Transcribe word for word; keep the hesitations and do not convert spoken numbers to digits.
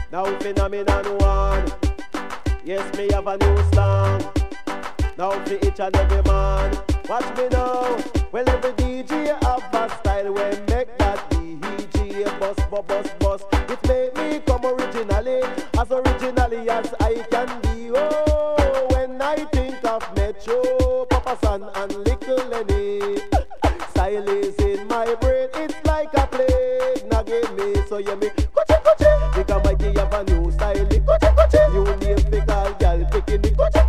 Now phenomenon one. Yes, me have a new song. Now for each and every man. Watch me now. Well, every D J have a style when make that D J bust, bust, bust, bust. It make me come originally, as originally as I can be. Oh, when I think of Metro, Papa San and Little Lenny, style is in my brain. It's like a plague. Now give me so you me Coche, coche. Because Mikey have a new style. Coche, coche. You name pick all gal picking me. Coche,